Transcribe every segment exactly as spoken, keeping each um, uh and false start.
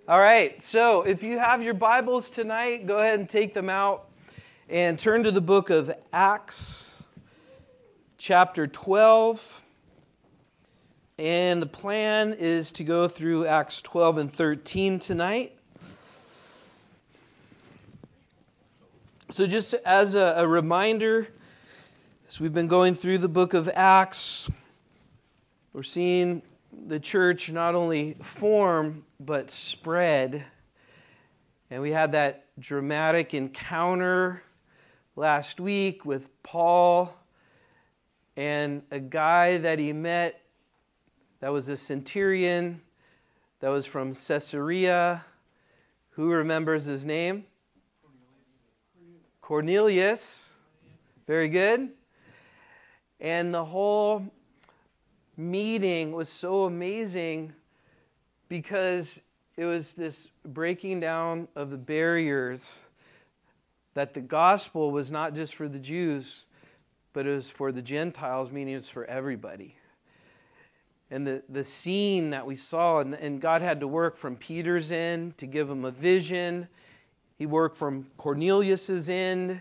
All right, so if you have your Bibles tonight, go ahead and take them out and turn to the book of Acts, chapter twelve. And the plan is to go through Acts twelve and thirteen tonight. So just as a, a reminder, as we've been going through the book of Acts, we're seeing the church not only form, but spread. And we had that dramatic encounter last week with Paul and a guy that he met that was a centurion that was from Caesarea. Who remembers his name? Cornelius. Cornelius. Very good. And the whole meeting was so amazing because it was this breaking down of the barriers that the gospel was not just for the Jews, but it was for the Gentiles, meaning it was for everybody. And the, the scene that we saw, and, and God had to work from Peter's end to give him a vision. He worked from Cornelius's end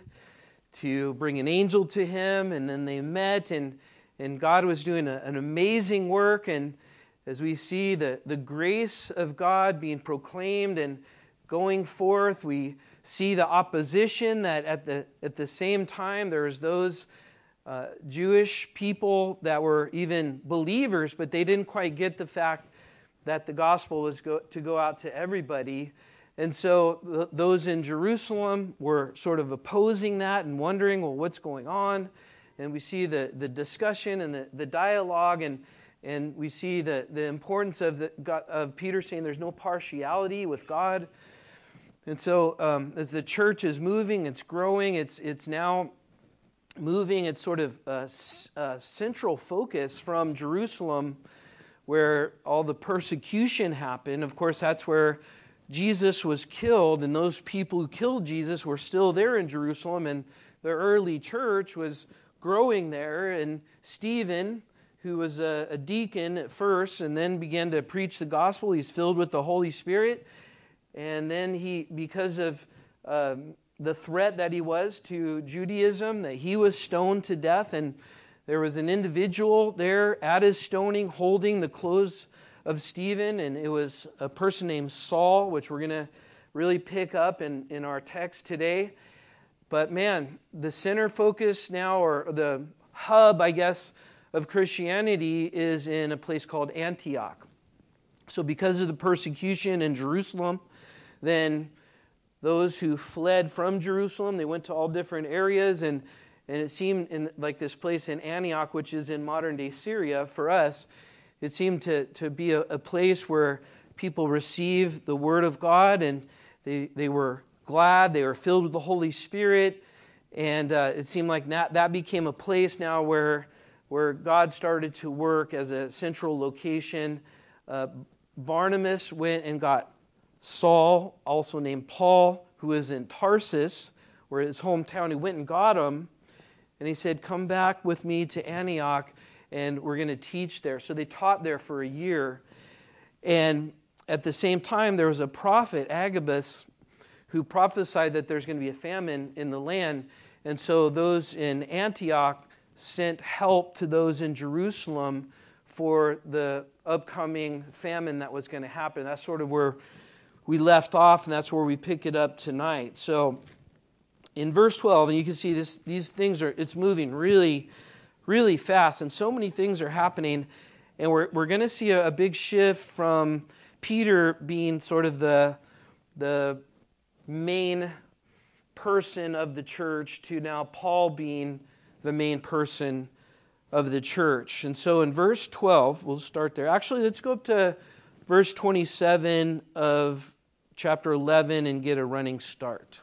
to bring an angel to him, and then they met, and And God was doing a, an amazing work. And as we see the, the grace of God being proclaimed and going forth, we see the opposition that at the at the same time there was those uh, Jewish people that were even believers, but they didn't quite get the fact that the gospel was go, to go out to everybody. And so th- those in Jerusalem were sort of opposing that and wondering, well, what's going on? And we see the, the discussion and the, the dialogue, and and we see the, the importance of the of Peter saying there's no partiality with God. And so um, as the church is moving, it's growing, it's it's now moving, it's sort of a, a central focus from Jerusalem where all the persecution happened. Of course, that's where Jesus was killed, and those people who killed Jesus were still there in Jerusalem, and the early church was growing there. And Stephen, who was a, a deacon at first and then began to preach the gospel, he's filled with the Holy Spirit. And then he, because of um, the threat that he was to Judaism, that he was stoned to death. And there was an individual there at his stoning holding the clothes of Stephen, and it was a person named Saul, which we're going to really pick up in, in our text today. But man, the center focus now, or the hub, I guess, of Christianity is in a place called Antioch. So because of the persecution in Jerusalem, then those who fled from Jerusalem, they went to all different areas, and, and it seemed in, like this place in Antioch, which is in modern-day Syria, for us, it seemed to, to be a, a place where people received the Word of God, and they, they were glad, they were filled with the Holy Spirit, and uh, it seemed like that, that became a place now where, where God started to work as a central location. Uh, Barnabas went and got Saul, also named Paul, who was in Tarsus, where his hometown. He went and got him, and he said, come back with me to Antioch, and we're going to teach there. So they taught there for a year, and at the same time, there was a prophet, Agabus, who prophesied that there's going to be a famine in the land. And so those in Antioch sent help to those in Jerusalem for the upcoming famine that was going to happen. That's sort of where we left off, and that's where we pick it up tonight. So in verse twelve, and you can see this, these things are, it's moving really, really fast, and so many things are happening. And we're we're going to see a, a big shift from Peter being sort of the the main person of the church to now Paul being the main person of the church. And so in verse twelve, we'll start there. Actually, let's go up to verse twenty-seven of chapter eleven and get a running start.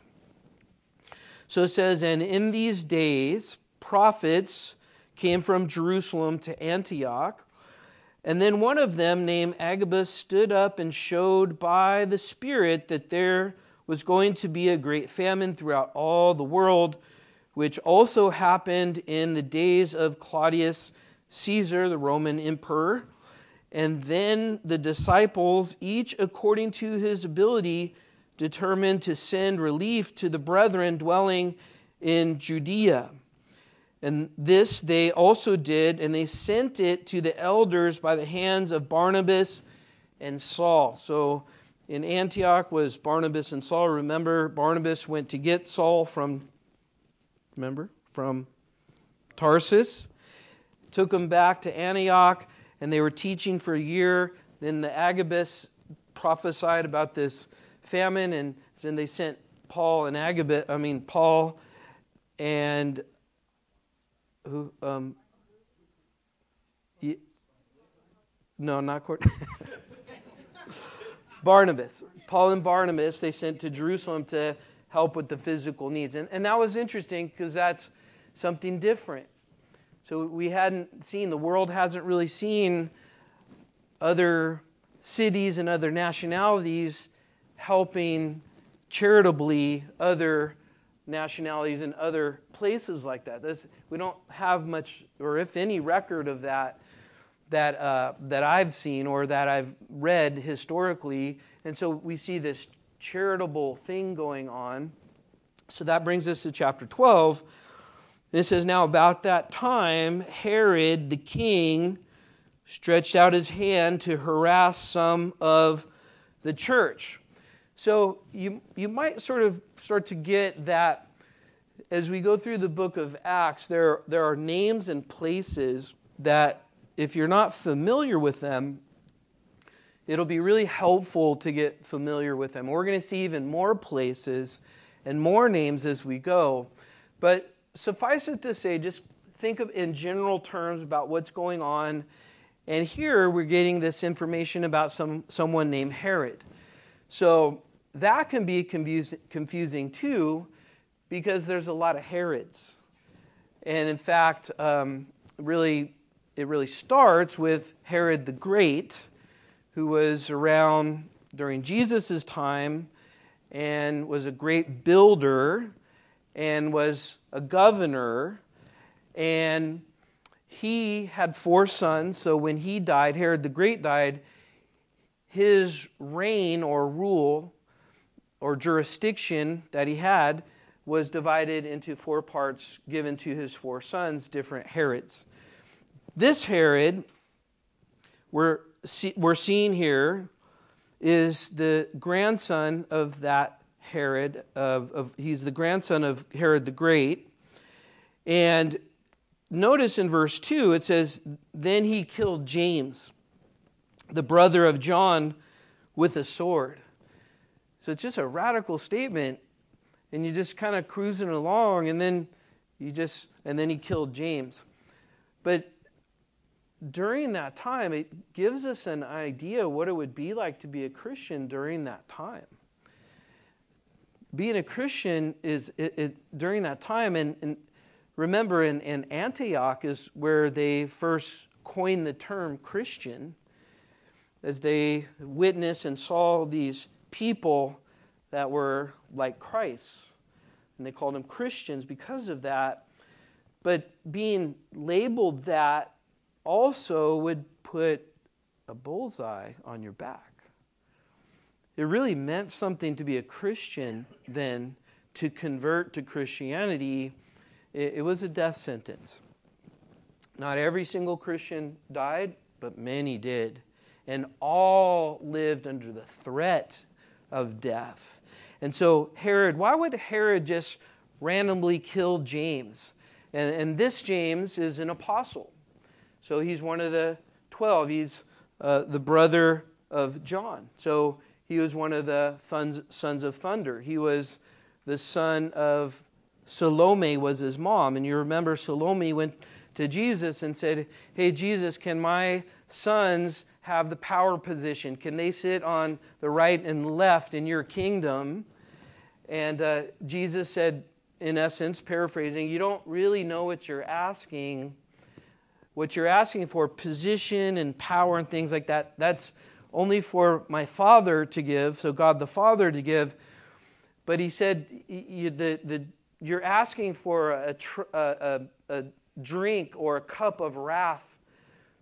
So it says, and in these days, prophets came from Jerusalem to Antioch, and then one of them, named Agabus, stood up and showed by the Spirit that there was going to be a great famine throughout all the world, which also happened in the days of Claudius Caesar, the Roman emperor. And then the disciples, each according to his ability, determined to send relief to the brethren dwelling in Judea. And this they also did, and they sent it to the elders by the hands of Barnabas and Saul. So in Antioch was Barnabas and Saul. Remember, Barnabas went to get Saul from, remember, from Tarsus. Took him back to Antioch, and they were teaching for a year. Then the Agabus prophesied about this famine, and then they sent Paul and Agabus, I mean Paul and who? Um, no, not Court. Barnabas. Paul and Barnabas, they sent to Jerusalem to help with the physical needs. And, and that was interesting because that's something different. So we hadn't seen, the world hasn't really seen other cities and other nationalities helping charitably other nationalities and other places like that. This, we don't have much, or if any, record of that that uh, that I've seen or that I've read historically. And so we see this charitable thing going on. So that brings us to chapter twelve. It says, now about that time, Herod the king stretched out his hand to harass some of the church. So you you might sort of start to get that as we go through the book of Acts, there, there are names and places that if you're not familiar with them, it'll be really helpful to get familiar with them. We're going to see even more places and more names as we go. But suffice it to say, just think of in general terms about what's going on. And here we're getting this information about some someone named Herod. So that can be confuse, confusing too, because there's a lot of Herods. And in fact, um, really, it really starts with Herod the Great, who was around during Jesus' time and was a great builder and was a governor. And he had four sons, so when he died, Herod the Great died, his reign or rule or jurisdiction that he had was divided into four parts given to his four sons, different Herods. This Herod we're, see, we're seeing here is the grandson of that Herod. Of, of he's the grandson of Herod the Great. And notice in verse two, it says, then he killed James, the brother of John, with a sword. So it's just a radical statement. And you're just kind of cruising along, and then you just, and then he killed James. But during that time, it gives us an idea what it would be like to be a Christian during that time. Being a Christian is it, it, during that time, and, and remember in, in Antioch is where they first coined the term Christian, as they witnessed and saw these people that were like Christ. And they called them Christians because of that. But being labeled that also would put a bullseye on your back. It really meant something to be a Christian then. To convert to Christianity, it, it was a death sentence. Not every single Christian died, but many did. And all lived under the threat of death. And so Herod, why would Herod just randomly kill James? And, and this James is an apostle. So he's one of the twelve. He's uh, the brother of John. So he was one of the sons, sons of thunder. He was the son of Salome was his mom. And you remember Salome went to Jesus and said, hey, Jesus, can my sons have the power position? Can they sit on the right and left in your kingdom? And uh, Jesus said, in essence, paraphrasing, you don't really know what you're asking. What you're asking for, position and power and things like that, that's only for my Father to give, so God the Father to give. But he said, you, the, the, you're asking for a, a, a, a drink or a cup of wrath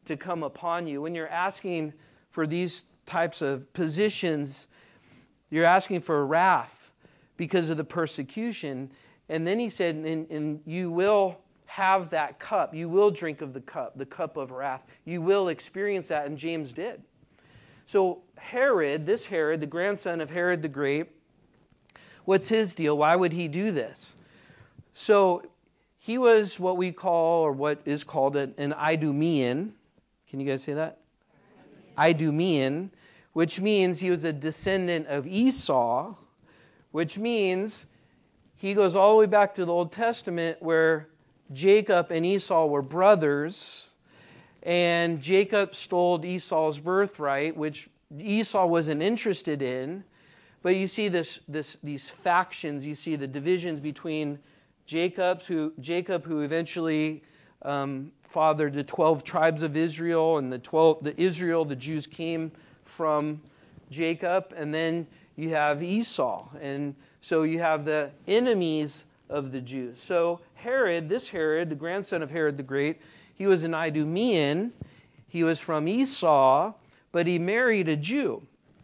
to come upon you. When you're asking for these types of positions, you're asking for wrath because of the persecution. And then he said, and, and you will have that cup. You will drink of the cup, the cup of wrath. You will experience that, and James did. So Herod, this Herod, the grandson of Herod the Great, what's his deal? Why would he do this? So he was what we call, or what is called an, an Idumean. Can you guys say that? Idumean, which means he was a descendant of Esau, which means he goes all the way back to the Old Testament where Jacob and Esau were brothers, and Jacob stole Esau's birthright, which Esau wasn't interested in. But you see this, this, these factions, you see the divisions between Jacob, who, Jacob, who eventually um, fathered the twelve tribes of Israel, and the twelve, the Israel, the Jews came from Jacob, and then you have Esau, and so you have the enemies of the Jews. So Herod, this Herod, the grandson of Herod the Great, he was an Idumean. He was from Esau, but he married a Jew.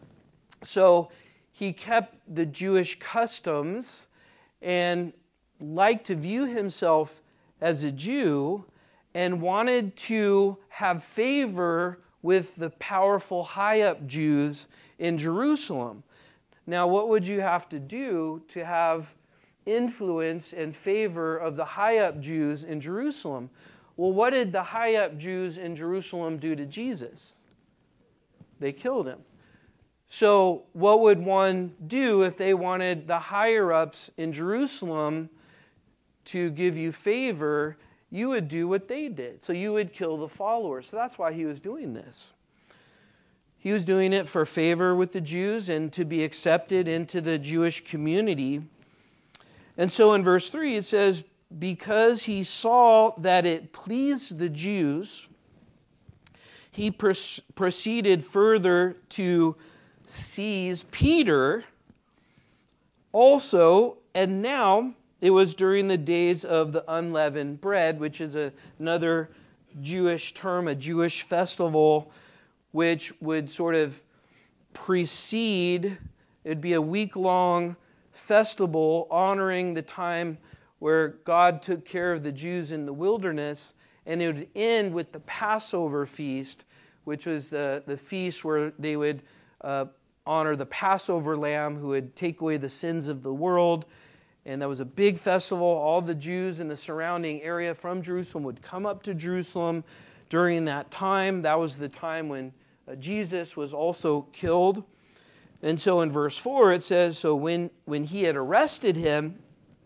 So he kept the Jewish customs and liked to view himself as a Jew and wanted to have favor with the powerful high-up Jews in Jerusalem. Now, what would you have to do to have influence and favor of the high-up Jews in Jerusalem? Well, what did the high-up Jews in Jerusalem do to Jesus? They killed him. So what would one do if they wanted the higher-ups in Jerusalem to give you favor? You would do what they did. So you would kill the followers. So that's why he was doing this. He was doing it for favor with the Jews and to be accepted into the Jewish community. And so in verse three it says, because he saw that it pleased the Jews, he pr- proceeded further to seize Peter also, and now it was during the days of the unleavened bread, which is a, another Jewish term, a Jewish festival, which would sort of precede, it'd be a week-long festival honoring the time where God took care of the Jews in the wilderness, and it would end with the Passover feast, which was the, the feast where they would uh, honor the Passover lamb who would take away the sins of the world. And that was a big festival. All the Jews in the surrounding area from Jerusalem would come up to Jerusalem during that time. That was the time when uh, Jesus was also killed. And so in verse four it says, so when, when he had arrested him,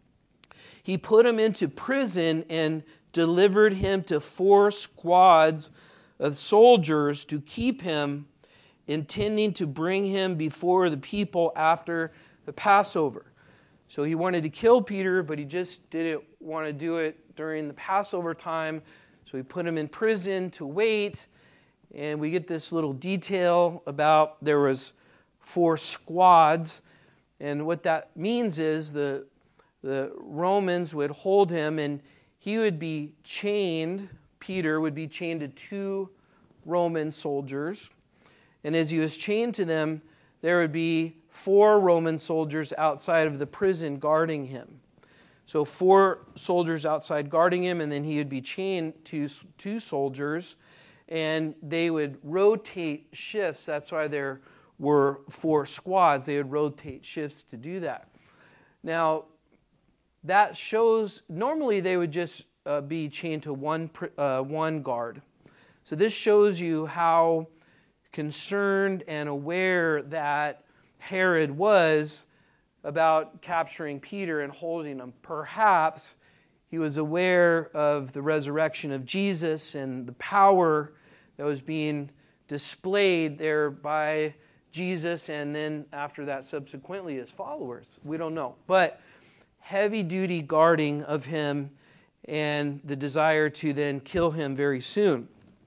he put him into prison and delivered him to four squads of soldiers to keep him, intending to bring him before the people after the Passover. So he wanted to kill Peter, but he just didn't want to do it during the Passover time. So he put him in prison to wait. And we get this little detail about there was four squads. And what that means is the, the Romans would hold him, and he would be chained, Peter would be chained to two Roman soldiers. And as he was chained to them, there would be four Roman soldiers outside of the prison guarding him. So four soldiers outside guarding him, and then he would be chained to two soldiers, and they would rotate shifts. That's why there were four squads. They would rotate shifts to do that. Now, that shows, normally they would just uh, be chained to one, uh, one guard. So this shows you how concerned and aware that Herod was about capturing Peter and holding him. Perhaps he was aware of the resurrection of Jesus and the power that was being displayed there by Jesus, and then after that subsequently his followers. We don't know. But heavy-duty guarding of him and the desire to then kill him very soon.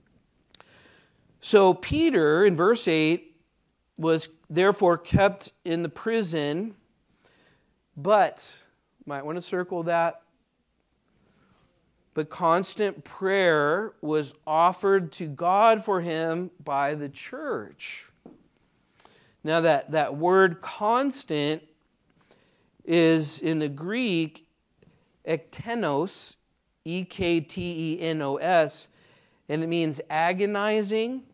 So Peter, in verse eight, was therefore kept in the prison, but, might want to circle that, but constant prayer was offered to God for him by the church. Now that, that word constant is in the Greek ektenos, E K T E N O S, and it means agonizing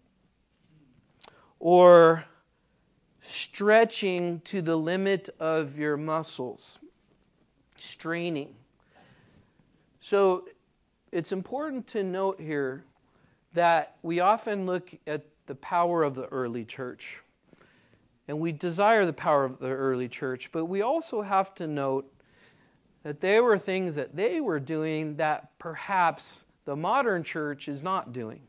or stretching to the limit of your muscles, straining. So it's important to note here that we often look at the power of the early church, and we desire the power of the early church, but we also have to note that there were things that they were doing that perhaps the modern church is not doing.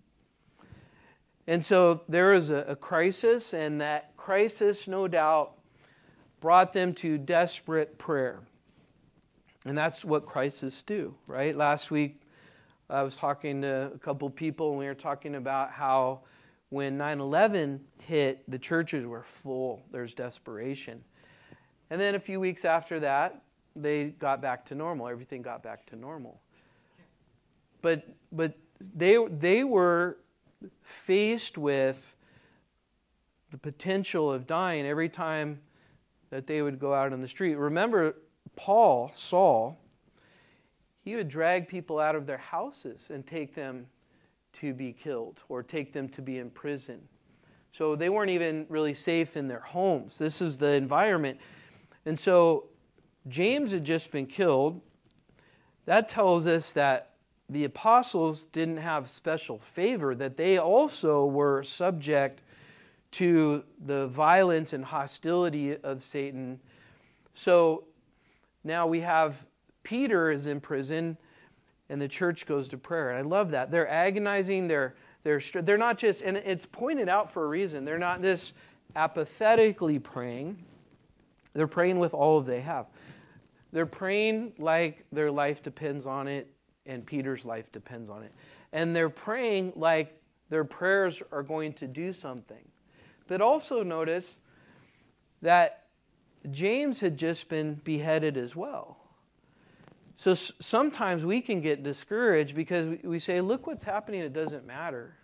And so there was a, a crisis, and that crisis, no doubt, brought them to desperate prayer. And that's what crises do, right? Last week, I was talking to a couple people, and we were talking about how when nine eleven hit, the churches were full. There's desperation. And then a few weeks after that, they got back to normal. Everything got back to normal. But but they they were faced with the potential of dying every time that they would go out on the street. Remember, Paul, Saul, he would drag people out of their houses and take them to be killed or take them to be in prison. So they weren't even really safe in their homes. This was the environment. And so James had just been killed. That tells us that the apostles didn't have special favor, that they also were subject to the violence and hostility of Satan. So now we have Peter is in prison, and the church goes to prayer. And I love that. They're agonizing. They're they're they're not just, and it's pointed out for a reason. They're not just apathetically praying. They're praying with all they have. They're praying like their life depends on it, and Peter's life depends on it. And they're praying like their prayers are going to do something. But also notice that James had just been beheaded as well. So sometimes we can get discouraged because we say, look what's happening, it doesn't matter.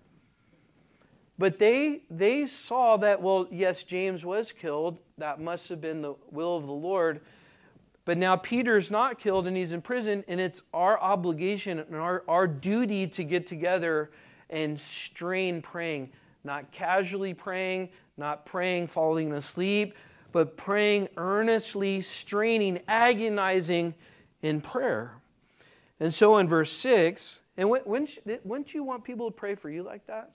But they they saw that, well, yes, James was killed. That must have been the will of the Lord. But now Peter's not killed and he's in prison, and it's our obligation and our, our duty to get together and strain praying. Not casually praying, not praying falling asleep, but praying earnestly, straining, agonizing in prayer. And so in verse six, and wouldn't you, wouldn't you want people to pray for you like that?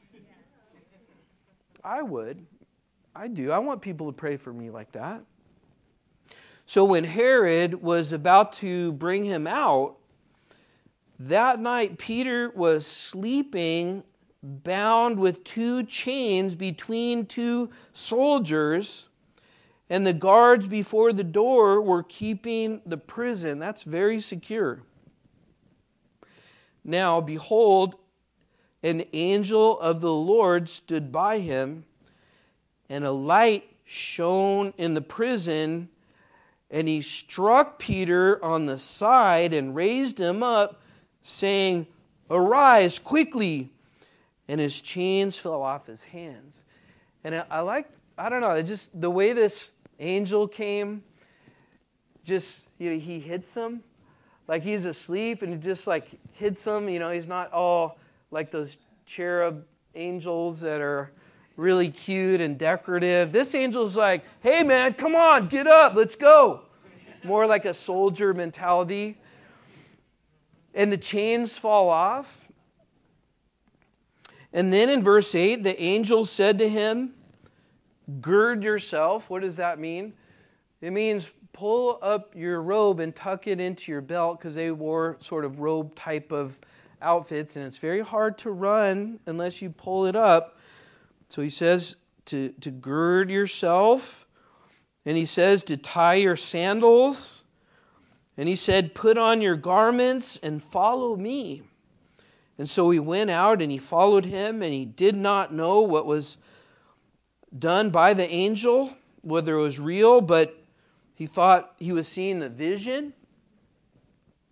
I would. I do. I want people to pray for me like that. So when Herod was about to bring him out, that night Peter was sleeping, bound with two chains between two soldiers, and the guards before the door were keeping the prison. That's very secure. Now, behold, an angel of the Lord stood by him, and a light shone in the prison, and he struck Peter on the side and raised him up, saying, "Arise quickly." And his chains fell off his hands. And I, I like, I don't know, it just the way this angel came, just, you know, he hits him like he's asleep, and he just like hits him. You know, he's not all like those cherub angels that are really cute and decorative. This angel's like, hey man, come on, get up, let's go. More like a soldier mentality. And the chains fall off. And then in verse eight, the angel said to him, gird yourself. What does that mean? It means pull up your robe and tuck it into your belt, because they wore sort of robe type of outfits, and it's very hard to run unless you pull it up. So he says to, to gird yourself, and he says to tie your sandals, and he said, put on your garments and follow me. And so he went out and he followed him, and he did not know what was done by the angel, whether it was real, but he thought he was seeing a vision.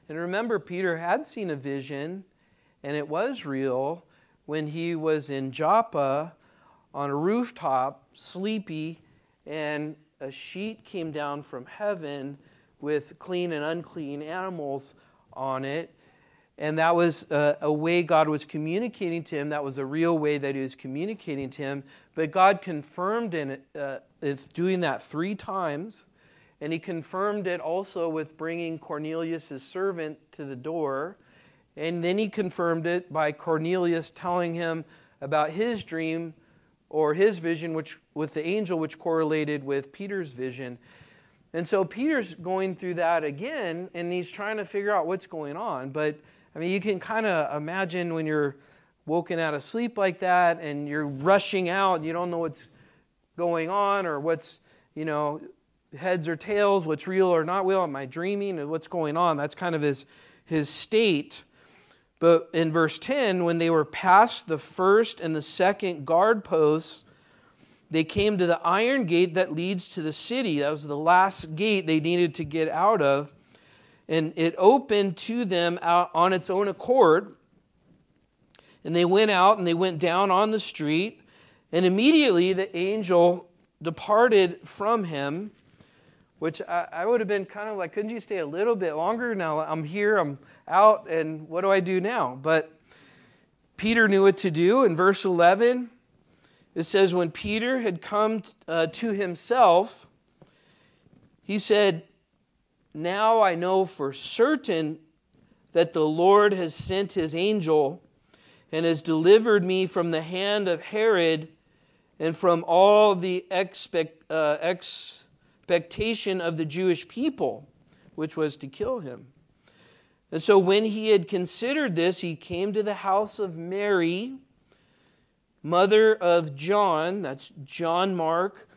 And remember, Peter had seen a vision, and it was real, when he was in Joppa on a rooftop, sleepy, and a sheet came down from heaven with clean and unclean animals on it. And that was a, a way God was communicating to him. That was a real way that he was communicating to him. But God confirmed in it, uh, it's doing that three times. And he confirmed it also with bringing Cornelius' servant to the door. And then he confirmed it by Cornelius telling him about his dream or his vision, which with the angel, which correlated with Peter's vision. And so Peter's going through that again, and he's trying to figure out what's going on. But I mean, you can kind of imagine when you're woken out of sleep like that and you're rushing out and you don't know what's going on or what's, you know, heads or tails, what's real or not real, am I dreaming, and what's going on? That's kind of his, his state. But in verse ten, when they were past the first and the second guard posts, they came to the iron gate that leads to the city. That was the last gate they needed to get out of. And it opened to them out on its own accord. And they went out and they went down on the street. And immediately the angel departed from him, which I, I would have been kind of like, couldn't you stay a little bit longer? Now I'm here, I'm out, and what do I do now? But Peter knew what to do. In verse eleven, it says, when Peter had come uh, to himself, he said, now I know for certain that the Lord has sent his angel and has delivered me from the hand of Herod and from all the expect, uh, expectation of the Jewish people, which was to kill him. And so when he had considered this, he came to the house of Mary, mother of John, that's John Mark.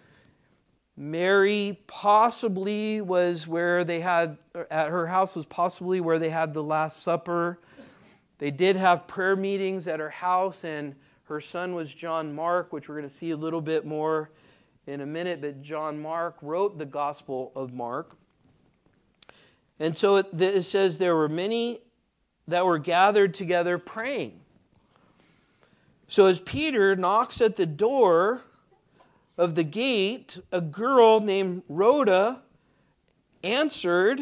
Mary possibly was where they had, at her house was possibly where they had the Last Supper. They did have prayer meetings at her house, and her son was John Mark, which we're going to see a little bit more in a minute. But John Mark wrote the Gospel of Mark. And so it, it says there were many that were gathered together praying. So as Peter knocks at the door of the gate, a girl named Rhoda answered,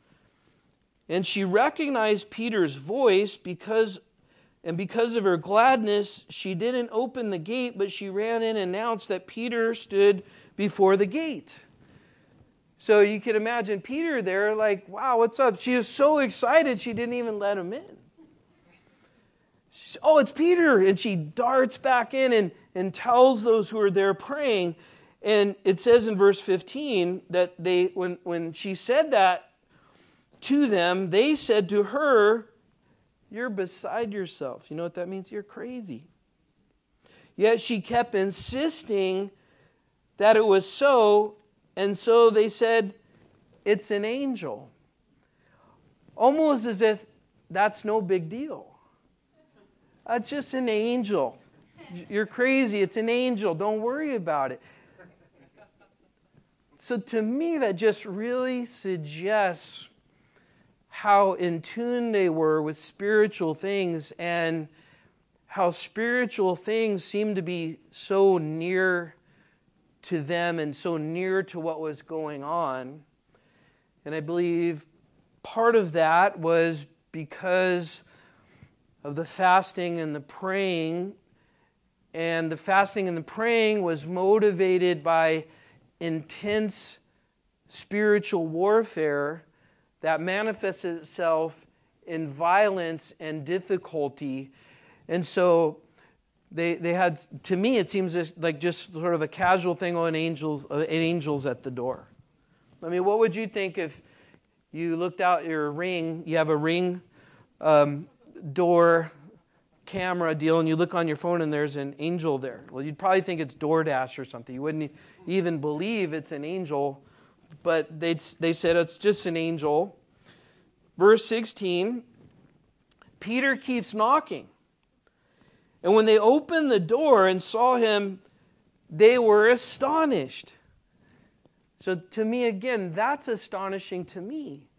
and she recognized Peter's voice because, and because of her gladness, she didn't open the gate, but she ran in and announced that Peter stood before the gate. So you could imagine Peter there like, wow, what's up? She was so excited she didn't even let him in. She said, oh, it's Peter. And she darts back in and, and tells those who are there praying. And it says in verse fifteen that they, when, when she said that to them, they said to her, you're beside yourself. You know what that means? You're crazy. Yet she kept insisting that it was so, and so they said, it's an angel. Almost as if that's no big deal. It's just an angel. You're crazy. It's an angel. Don't worry about it. So to me, that just really suggests how in tune they were with spiritual things and how spiritual things seemed to be so near to them and so near to what was going on. And I believe part of that was because of the fasting and the praying. And the fasting and the praying was motivated by intense spiritual warfare that manifests itself in violence and difficulty. And so they they had, to me, it seems just like just sort of a casual thing on angels, uh, angels at the door. I mean, what would you think if you looked out your Ring, you have a Ring um, door camera deal, and you look on your phone and there's an angel there? Well, you'd probably think it's DoorDash or something. You wouldn't even believe it's an angel, but they they said it's just an angel. Verse sixteen, Peter keeps knocking. And when they opened the door and saw him, they were astonished. So to me, again, that's astonishing to me.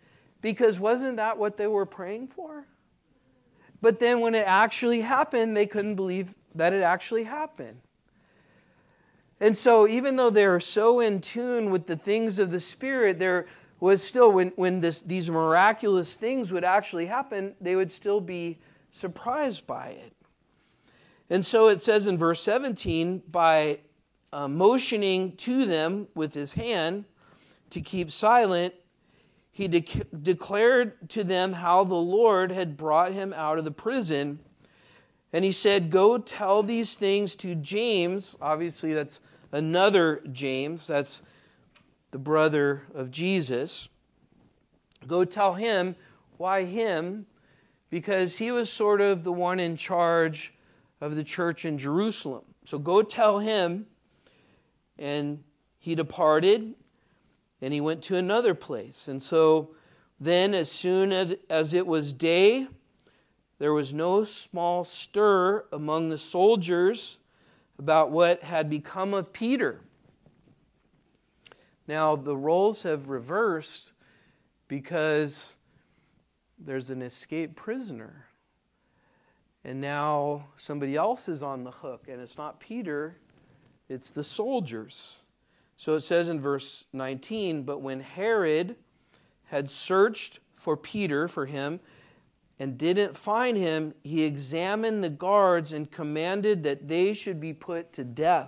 Because wasn't that what they were praying for? But then when it actually happened, they couldn't believe that it actually happened. And so even though they were so in tune with the things of the Spirit, there was still, when, when this, these miraculous things would actually happen, they would still be surprised by it. And so it says in verse seventeen, by uh, motioning to them with his hand to keep silent, he de- declared to them how the Lord had brought him out of the prison. And he said, go tell these things to James. Obviously, that's another James. That's the brother of Jesus. Go tell him. Why him? Because he was sort of the one in charge of the church in Jerusalem. So go tell him. And he departed, and he went to another place. And so then as soon as, as it was day, there was no small stir among the soldiers about what had become of Peter. Now, the roles have reversed because there's an escaped prisoner. And now somebody else is on the hook, and it's not Peter, it's the soldiers. So it says in verse nineteen, but when Herod had searched for Peter, for him, and didn't find him, he examined the guards and commanded that they should be put to death.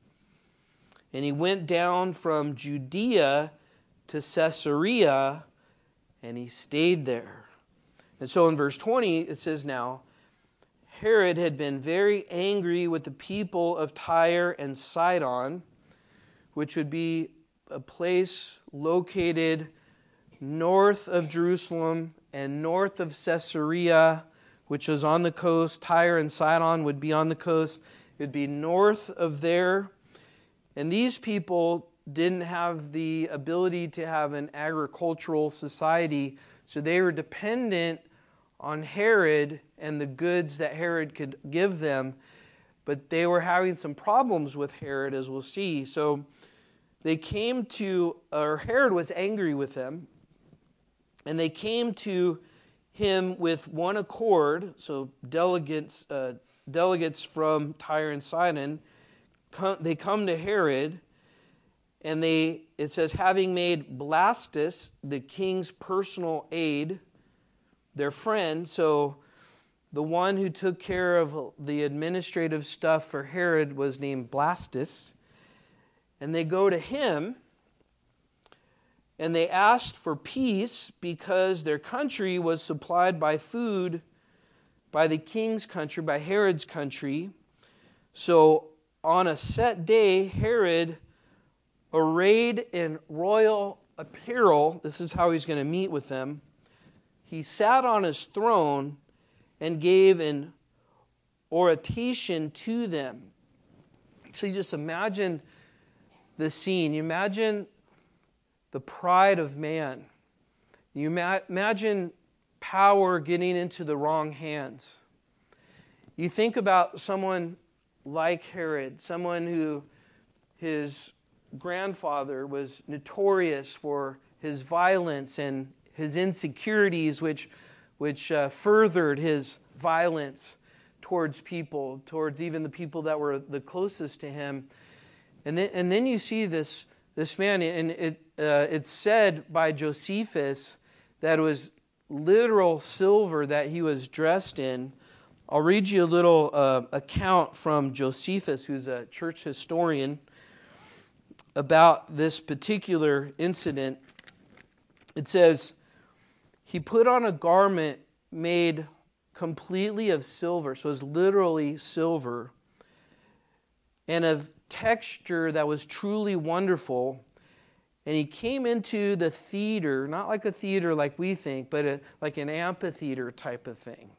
And he went down from Judea to Caesarea, and he stayed there. And so in verse twenty, it says, now, Herod had been very angry with the people of Tyre and Sidon, which would be a place located north of Jerusalem and north of Caesarea, which was on the coast. Tyre and Sidon would be on the coast. It would be north of there. And these people didn't have the ability to have an agricultural society, so they were dependent on Herod and the goods that Herod could give them. But they were having some problems with Herod, as we'll see. So they came to, or Herod was angry with them, and they came to him with one accord. So delegates, uh, delegates from Tyre and Sidon, come, they come to Herod, and they, it says, having made Blastus, the king's personal aide, their friend. So the one who took care of the administrative stuff for Herod was named Blastus. And they go to him, and they asked for peace because their country was supplied by food by the king's country, by Herod's country. So on a set day, Herod, arrayed in royal apparel, this is how he's going to meet with them, he sat on his throne and gave an oration to them. So you just imagine the scene. You imagine the pride of man. You ma- imagine power getting into the wrong hands. You think about someone like Herod, someone who his grandfather was notorious for his violence and his insecurities, which, which uh, furthered his violence towards people, towards even the people that were the closest to him. And then, and then you see this, this man, and it, uh, it's said by Josephus that it was literal silver that he was dressed in. I'll read you a little uh, account from Josephus, who's a church historian, about this particular incident. It says, he put on a garment made completely of silver, so it's literally silver, and of texture that was truly wonderful. And he came into the theater, not like a theater like we think, but a, like an amphitheater type of thing.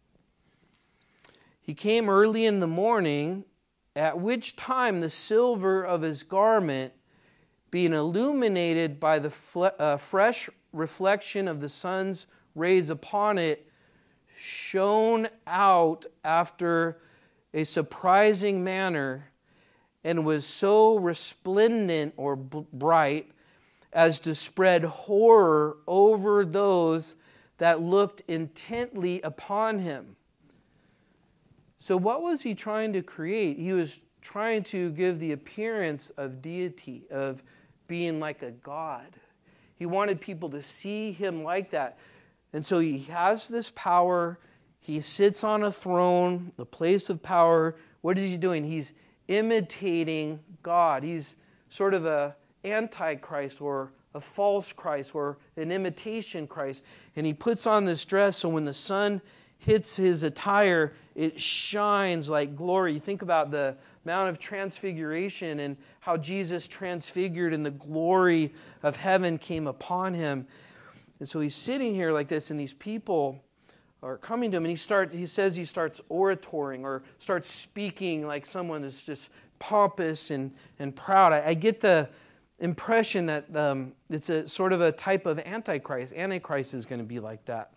He came early in the morning, at which time the silver of his garment, being illuminated by the fle- uh, fresh reflection of the sun's rays upon it, shone out after a surprising manner, and was so resplendent or b- bright as to spread horror over those that looked intently upon him. So what was he trying to create? He was trying to give the appearance of deity, of being like a god. He wanted people to see him like that. And so he has this power. He sits on a throne, the place of power. What is he doing? He's imitating God. He's sort of a antichrist or a false Christ or an imitation Christ. And he puts on this dress so when the sun hits his attire, it shines like glory. You think about the Mount of Transfiguration and how Jesus transfigured and the glory of heaven came upon him. And so he's sitting here like this, and these people are coming to him, and he start, he says he starts oratoring or starts speaking like someone is just pompous and, and proud. I, I get the impression that um, it's a sort of a type of Antichrist. Antichrist is going to be like that.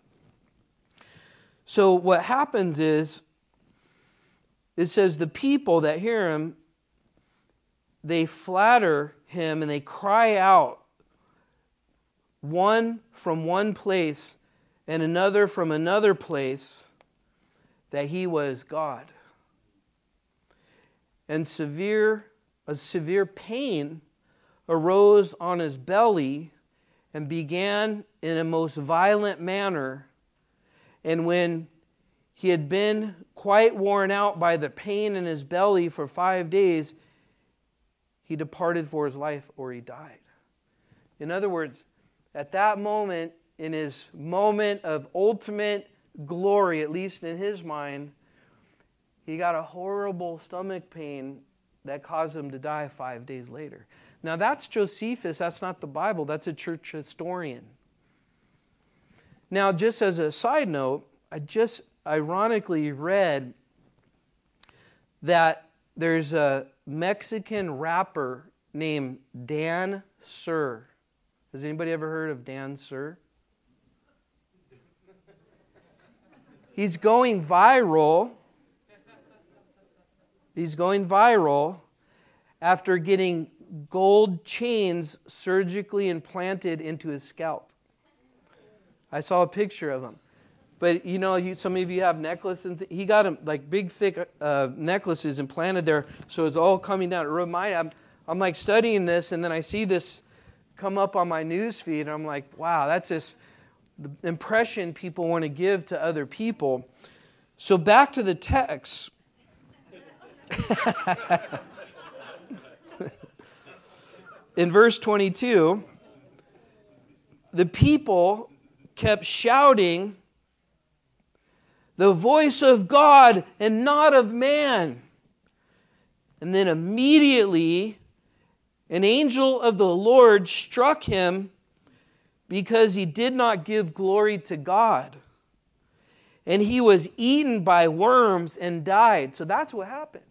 So what happens is, it says the people that hear him, they flatter him and they cry out, one from one place and another from another place, that he was God. And severe, a severe pain arose on his belly and began in a most violent manner. And when he had been quite worn out by the pain in his belly for five days, he departed for his life, or he died. In other words, at that moment, in his moment of ultimate glory, at least in his mind, he got a horrible stomach pain that caused him to die five days later. Now that's Josephus, that's not the Bible, that's a church historian. Now, just as a side note, I just ironically read that there's a Mexican rapper named Dan Sur. Has anybody ever heard of Dan Sur? He's going viral. He's going viral after getting gold chains surgically implanted into his scalp. I saw a picture of him. But you know, you, some of you have necklaces. Th- he got them like big, thick uh, necklaces implanted there, so it's all coming down. It remind, I'm, I'm like studying this, and then I see this come up on my news feed, and I'm like, wow, that's just the impression people want to give to other people. So back to the text. In verse twenty-two, the people kept shouting, "The voice of God and not of man." And then immediately an angel of the Lord struck him because he did not give glory to God. And he was eaten by worms and died. So that's what happened.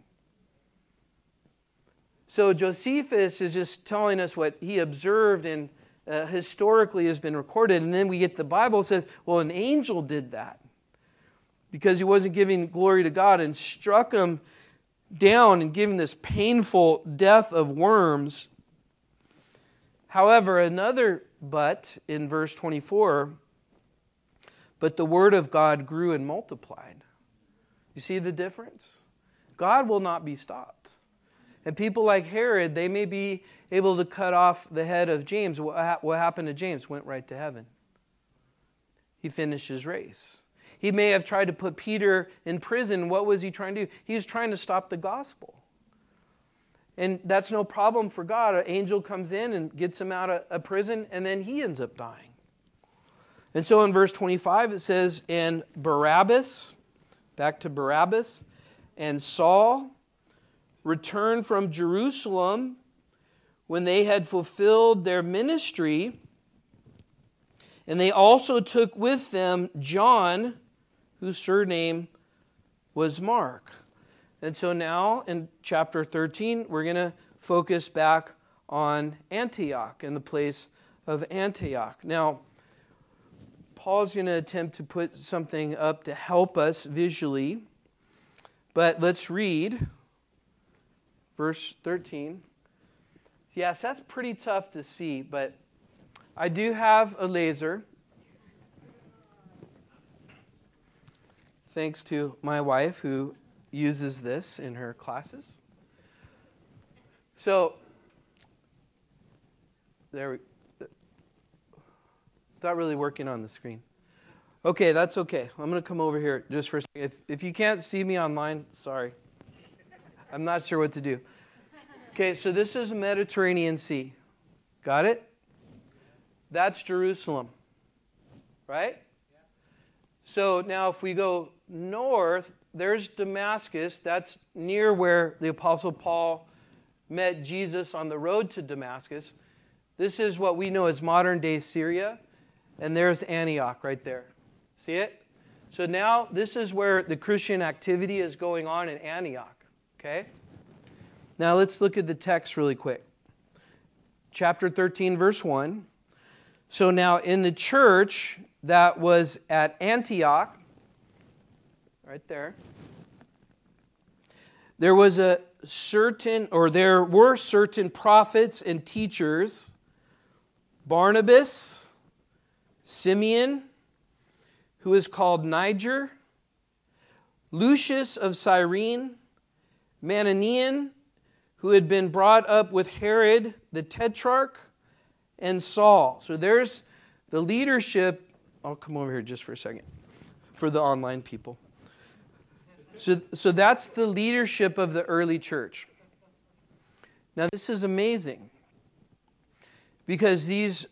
So Josephus is just telling us what he observed and uh, historically has been recorded. And then we get the Bible says, well, an angel did that because he wasn't giving glory to God and struck him down and gave him this painful death of worms. However, another but in verse twenty-four, but the word of God grew and multiplied. You see the difference? God will not be stopped. And people like Herod, they may be able to cut off the head of James. What happened to James? Went right to heaven. He finished his race. He may have tried to put Peter in prison. What was he trying to do? He was trying to stop the gospel. And that's no problem for God. An angel comes in and gets him out of prison, and then he ends up dying. And so in verse twenty-five it says, and Barabbas, back to Barabbas, and Saul returned from Jerusalem when they had fulfilled their ministry, and they also took with them John, whose surname was Mark. And so now in chapter thirteen, we're going to focus back on Antioch and the place of Antioch. Now, Paul's going to attempt to put something up to help us visually, but let's read verse thirteen. Yes, that's pretty tough to see, but I do have a laser. Thanks to my wife who uses this in her classes. So, there we It's not really working on the screen. Okay, that's okay. I'm going to come over here just for a second. If, if you can't see me online, sorry. I'm not sure what to do. Okay, so this is the Mediterranean Sea. Got it? That's Jerusalem. Right? So now if we go north, there's Damascus. That's near where the Apostle Paul met Jesus on the road to Damascus. This is what we know as modern-day Syria. And there's Antioch right there. See it? So now this is where the Christian activity is going on in Antioch. Okay? Now let's look at the text really quick. Chapter thirteen, verse one. So now in the church that was at Antioch, right there, there was a certain, or there were certain prophets and teachers, Barnabas, Simeon, who is called Niger, Lucius of Cyrene, Manaen, who had been brought up with Herod the Tetrarch, and Saul. So there's the leadership. I'll come over here just for a second for the online people. So, so that's the leadership of the early church. Now this is amazing because these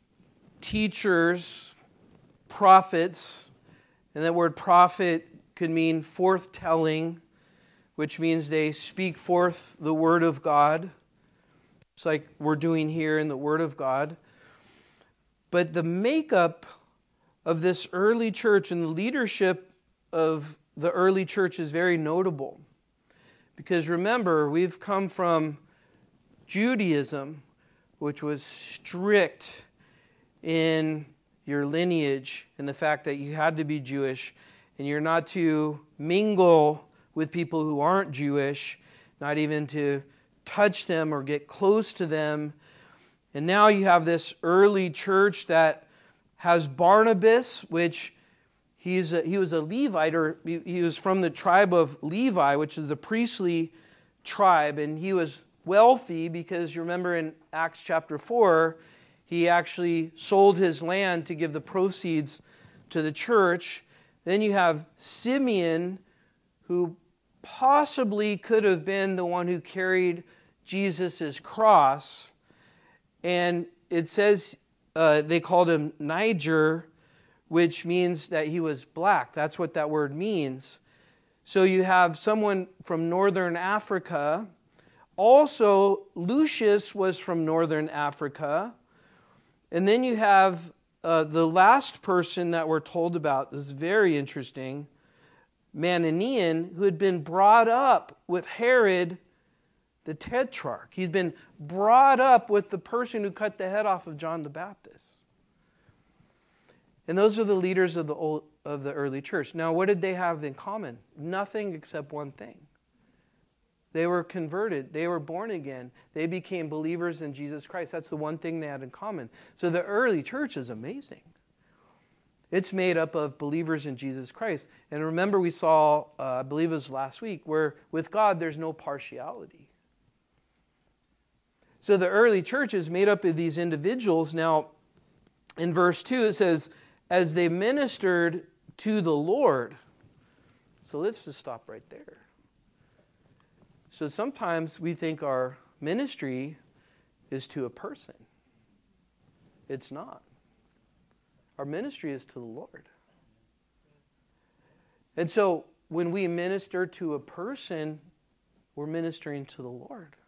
teachers, prophets, and that word prophet could mean forth-telling, which means they speak forth the word of God. It's like we're doing here in the word of God. But the makeup of this early church and the leadership of the early church is very notable. Because remember, we've come from Judaism, which was strict in your lineage and the fact that you had to be Jewish and you're not to mingle with people who aren't Jewish, not even to touch them or get close to them. And now you have this early church that has Barnabas, which he's a, he was a Levite, or he was from the tribe of Levi, which is the priestly tribe, and he was wealthy because you remember in Acts chapter four, he actually sold his land to give the proceeds to the church. Then you have Simeon, who possibly could have been the one who carried Jesus' cross. And it says uh, they called him Niger, which means that he was black. That's what that word means. So you have someone from northern Africa. Also, Lucius was from northern Africa. And then you have uh, the last person that we're told about. This is very interesting. Manaen, who had been brought up with Herod the Tetrarch. He'd been brought up with the person who cut the head off of John the Baptist. And those are the leaders of the old, of the early church. Now, what did they have in common? Nothing except one thing. They were converted. They were born again. They became believers in Jesus Christ. That's the one thing they had in common. So the early church is amazing. It's made up of believers in Jesus Christ. And remember we saw, uh, I believe it was last week, where with God there's no partiality. So the early church is made up of these individuals. Now, in verse two it says, as they ministered to the Lord. So let's just stop right there. So sometimes we think our ministry is to a person. It's not. Our ministry is to the Lord. And so when we minister to a person, we're ministering to the Lord.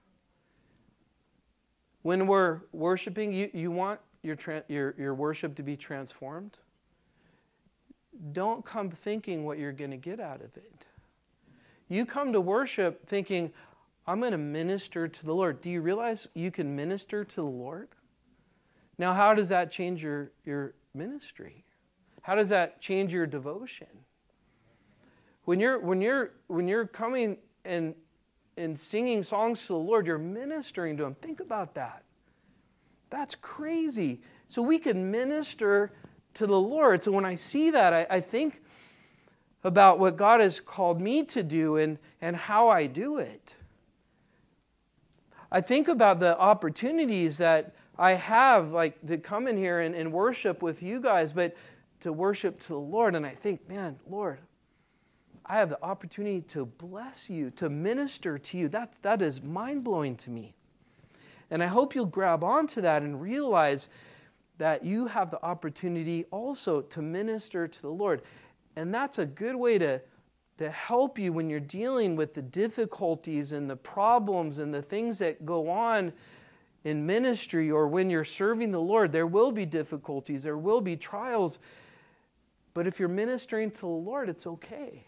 When we're worshiping, you, you want your, tra- your, your worship to be transformed? Don't come thinking what you're going to get out of it. You come to worship thinking, I'm going to minister to the Lord. Do you realize you can minister to the Lord? Now, how does that change your, your ministry? How does that change your devotion? When you're, when you're, when you're coming and, and singing songs to the Lord, you're ministering to Him. Think about that. That's crazy. So we can minister to the Lord. So when I see that, I, I think about what God has called me to do and, and how I do it. I think about the opportunities that I have, like to come in here and, and worship with you guys, but to worship to the Lord. And I think, man, Lord, I have the opportunity to bless you, to minister to you. That's, that is mind-blowing to me. And I hope you'll grab onto that and realize that you have the opportunity also to minister to the Lord. And that's a good way to, to help you when you're dealing with the difficulties and the problems and the things that go on in ministry, or when you're serving the Lord. There will be difficulties, there will be trials. But if you're ministering to the Lord, it's okay.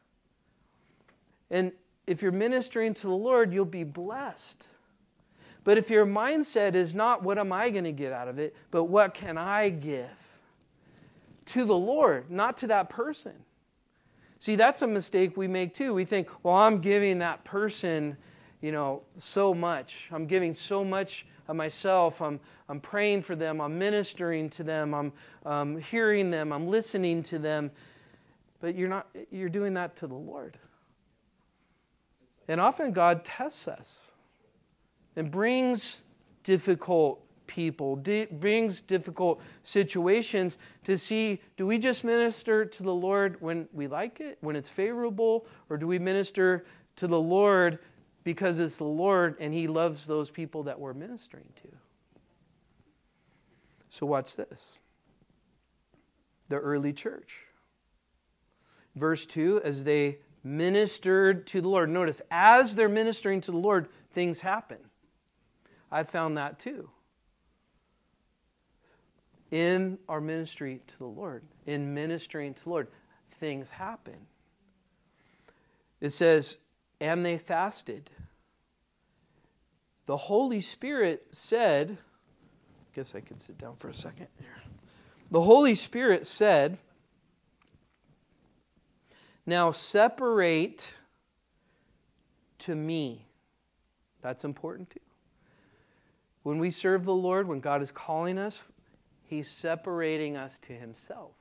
And if you're ministering to the Lord, you'll be blessed. But if your mindset is not what am I going to get out of it, but what can I give to the Lord, not to that person. See, that's a mistake we make too. We think, well, I'm giving that person, you know, so much. I'm giving so much of myself. I'm, I'm praying for them. I'm ministering to them. I'm um, hearing them. I'm listening to them. But you're not, you're doing that to the Lord. And often God tests us and brings difficult people, di- brings difficult situations to see, do we just minister to the Lord when we like it, when it's favorable, or do we minister to the Lord because it's the Lord and He loves those people that we're ministering to? So watch this. The early church. Verse two, as they ministered to the Lord. Notice, as they're ministering to the Lord, things happen. I found that too. In our ministry to the Lord, in ministering to the Lord, things happen. It says, and they fasted. The Holy Spirit said, I guess I could sit down for a second here. The Holy Spirit said, now separate to me. That's important too. When we serve the Lord, when God is calling us, He's separating us to Himself.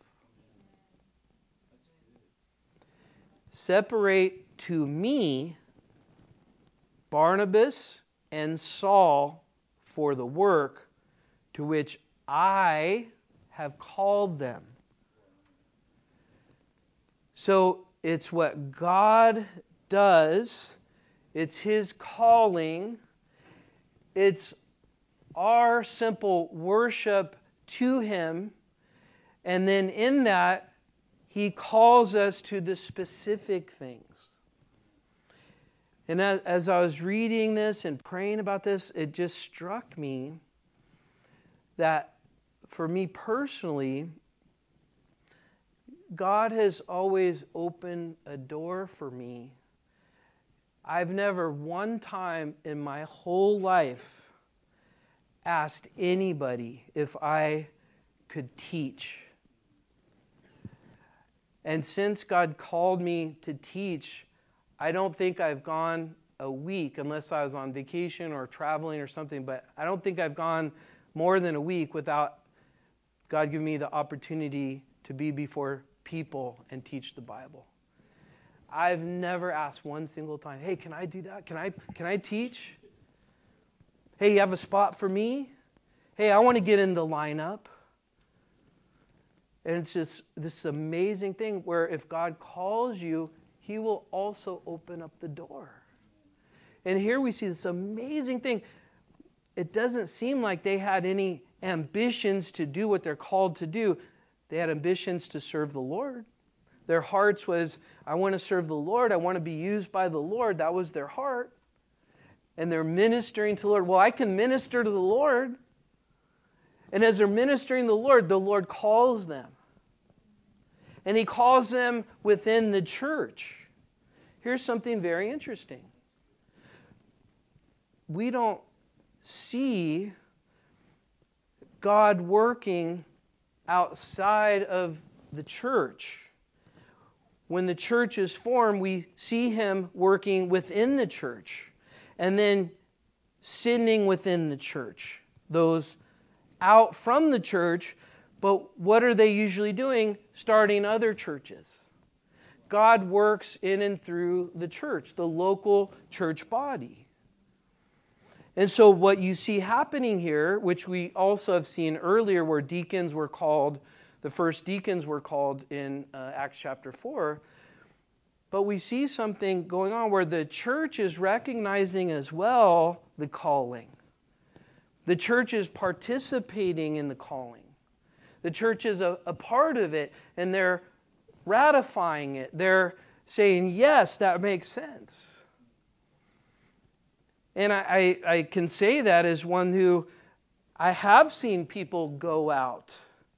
Separate to me Barnabas and Saul for the work to which I have called them. So it's what God does. It's His calling. It's our simple worship to Him. And then in that, He calls us to the specific things. And as, as I was reading this and praying about this, it just struck me that for me personally, God has always opened a door for me. I've never one time in my whole life asked anybody if I could teach. And since God called me to teach, I don't think I've gone a week, unless I was on vacation or traveling or something, but I don't think I've gone more than a week without God giving me the opportunity to be before people and teach the Bible. I've never asked one single time, hey, can I do that? Can I, can I teach? Hey, you have a spot for me? Hey, I want to get in the lineup. And it's just this amazing thing where if God calls you, He will also open up the door. And here we see this amazing thing. It doesn't seem like they had any ambitions to do what they're called to do. They had ambitions to serve the Lord. Their hearts was, I want to serve the Lord. I want to be used by the Lord. That was their heart. And they're ministering to the Lord. Well, I can minister to the Lord. And as they're ministering to the Lord, the Lord calls them. And He calls them within the church. Here's something very interesting. We don't see God working outside of the church. When the church is formed, we see Him working within the church and then sending within the church those out from the church, but what are they usually doing? Starting other churches. God works in and through the church, the local church body. And so what you see happening here, which we also have seen earlier where deacons were called, the first deacons were called in uh, Acts chapter four, but we see something going on where the church is recognizing as well the calling. The church is participating in the calling. The church is a, a part of it, and they're ratifying it. They're saying, yes, that makes sense. And I, I, I can say that as one who, I have seen people go out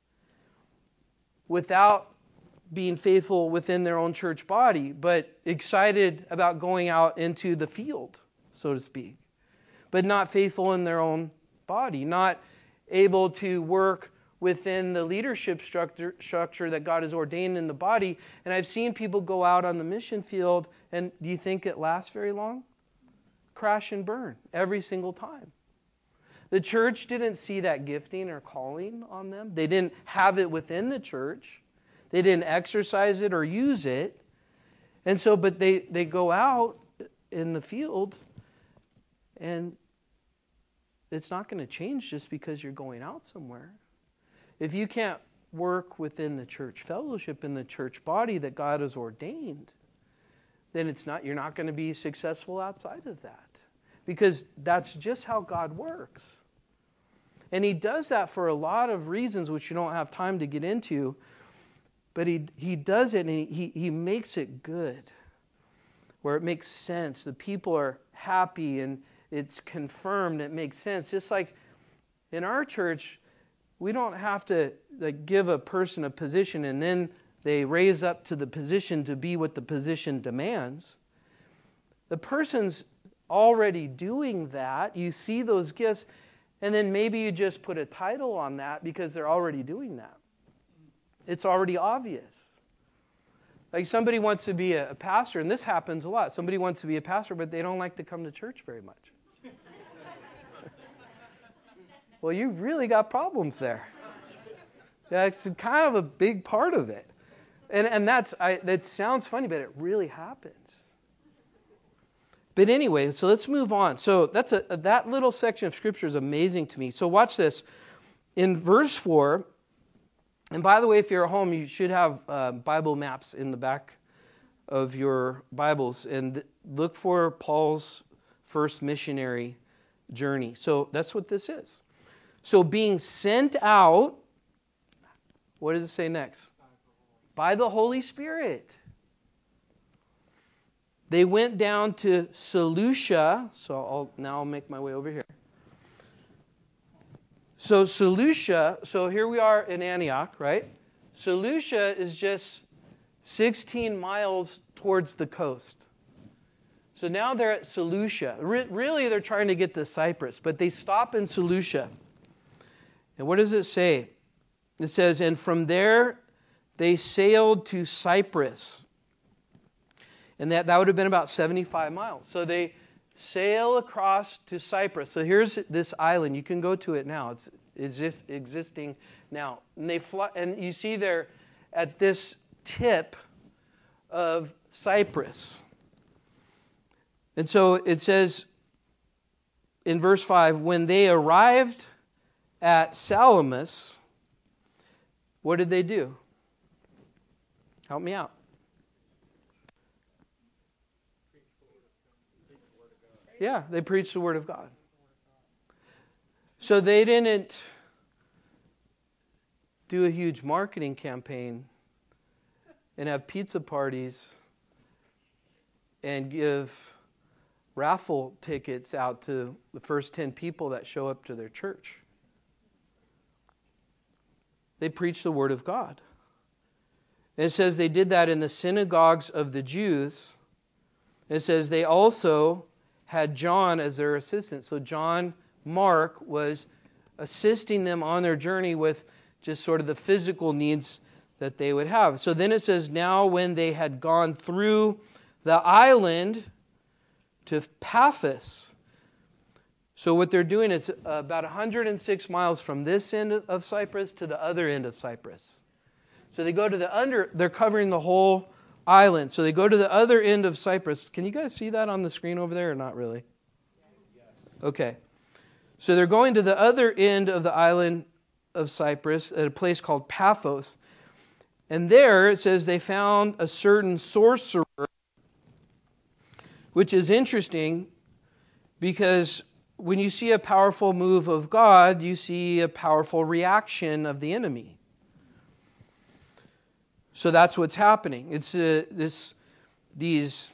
without being faithful within their own church body, but excited about going out into the field, so to speak, but not faithful in their own body, not able to work within the leadership structure, structure that God has ordained in the body. And I've seen people go out on the mission field, and do you think it lasts very long? Crash and burn every single time. The church didn't see that gifting or calling on them. They didn't have it within the church. They didn't exercise it or use it. And so, but they, they go out in the field, and it's not going to change just because you're going out somewhere. If you can't work within the church fellowship, in the church body that God has ordained, then it's not, you're not going to be successful outside of that. Because that's just how God works. And He does that for a lot of reasons which you don't have time to get into. But He, he does it, and he, he, he makes it good. Where it makes sense. The people are happy, and it's confirmed. It makes sense. Just like in our church, we don't have to like give a person a position and then they raise up to the position to be what the position demands. The person's already doing that. You see those gifts, and then maybe you just put a title on that because they're already doing that. It's already obvious. Like somebody wants to be a pastor, and this happens a lot. Somebody wants to be a pastor, but they don't like to come to church very much. Well, you really got problems there. That's kind of a big part of it. And and that's I, that sounds funny, but it really happens. But anyway, so let's move on. So that's a that little section of Scripture is amazing to me. So watch this. In verse four, and by the way, if you're at home, you should have uh, Bible maps in the back of your Bibles. And th- look for Paul's first missionary journey. So that's what this is. So being sent out, what does it say next? By the Holy Spirit. They went down to Seleucia. So I'll, now I'll make my way over here. So Seleucia, so here we are in Antioch, right? Seleucia is just sixteen miles towards the coast. So now they're at Seleucia. Re- really, they're trying to get to Cyprus, but they stop in Seleucia. And what does it say? It says, and from there they sailed to Cyprus. And that, that would have been about seventy-five miles. So they sail across to Cyprus. So here's this island. You can go to it now. It's, it's just existing now. And they fly, and you see they're at this tip of Cyprus. And so it says in verse five, when they arrived at Salamis, what did they do? Help me out. Yeah, they preached the Word of God. So they didn't do a huge marketing campaign and have pizza parties and give raffle tickets out to the first ten people that show up to their church. They preached the Word of God. And it says they did that in the synagogues of the Jews. It says they also had John as their assistant. So John Mark was assisting them on their journey with just sort of the physical needs that they would have. So then it says, now when they had gone through the island to Paphos. So what they're doing is about one hundred six miles from this end of Cyprus to the other end of Cyprus. So they go to the under, they're covering the whole island. So they go to the other end of Cyprus. Can you guys see that on the screen over there or not really? Okay. So they're going to the other end of the island of Cyprus at a place called Paphos. And there it says they found a certain sorcerer, which is interesting because when you see a powerful move of God, you see a powerful reaction of the enemy. So that's what's happening. It's uh, this, these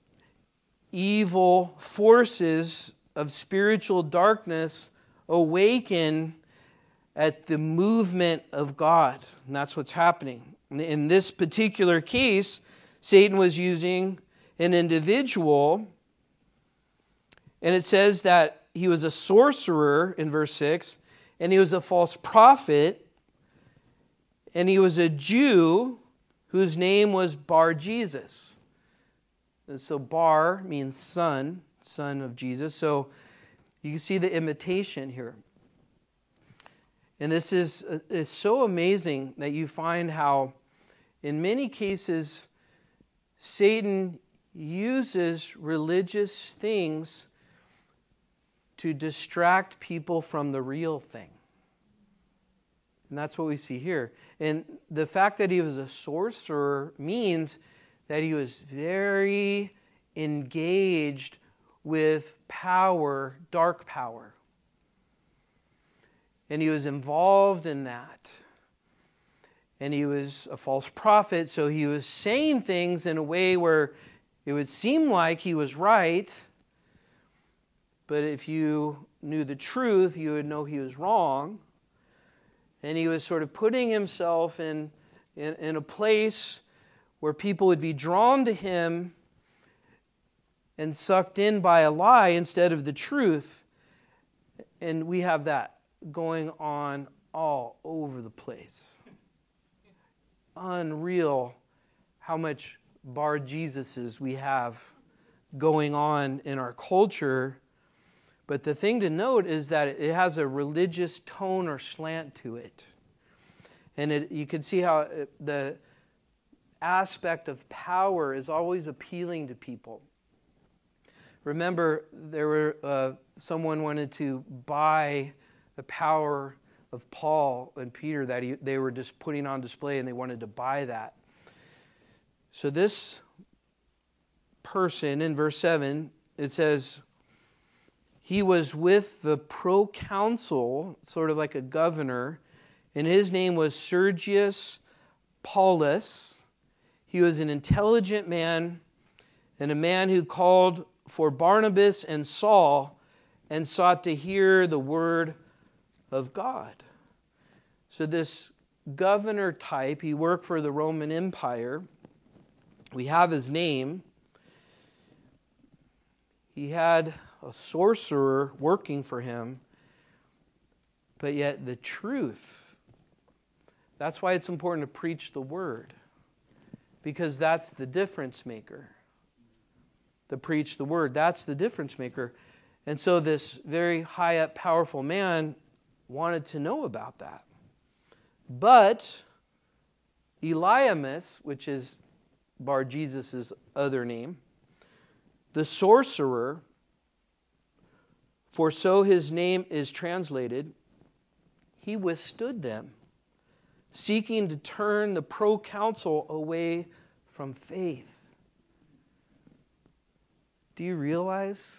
evil forces of spiritual darkness awaken at the movement of God. And that's what's happening. In this particular case, Satan was using an individual, and it says that he was a sorcerer in verse six, and he was a false prophet, and he was a Jew whose name was Bar-Jesus. And so Bar means son, son of Jesus. So you can see the imitation here. And this is, is so amazing that you find how, in many cases, Satan uses religious things to distract people from the real thing. And that's what we see here. And the fact that he was a sorcerer means that he was very engaged with power, dark power. And he was involved in that. And he was a false prophet, so he was saying things in a way where it would seem like he was right, but if you knew the truth, you would know he was wrong. And he was sort of putting himself in, in, in a place where people would be drawn to him and sucked in by a lie instead of the truth. And we have that going on all over the place. Unreal how much Bar-Jesuses we have going on in our culture. But the thing to note is that it has a religious tone or slant to it. And it, you can see how it, the aspect of power is always appealing to people. Remember, there were uh, someone wanted to buy the power of Paul and Peter that he, they were just putting on display, and they wanted to buy that. So this person in verse seven, it says, he was with the proconsul, sort of like a governor, and his name was Sergius Paulus. He was an intelligent man and a man who called for Barnabas and Saul and sought to hear the word of God. So this governor type, he worked for the Roman Empire. We have his name. He had a sorcerer working for him, but yet the truth. That's why it's important to preach the word, because that's the difference maker. To preach the word, that's the difference maker. And so this very high up, powerful man wanted to know about that. But Elymas, which is Bar-Jesus' other name, the sorcerer, for so his name is translated, he withstood them, seeking to turn the proconsul away from faith. Do you realize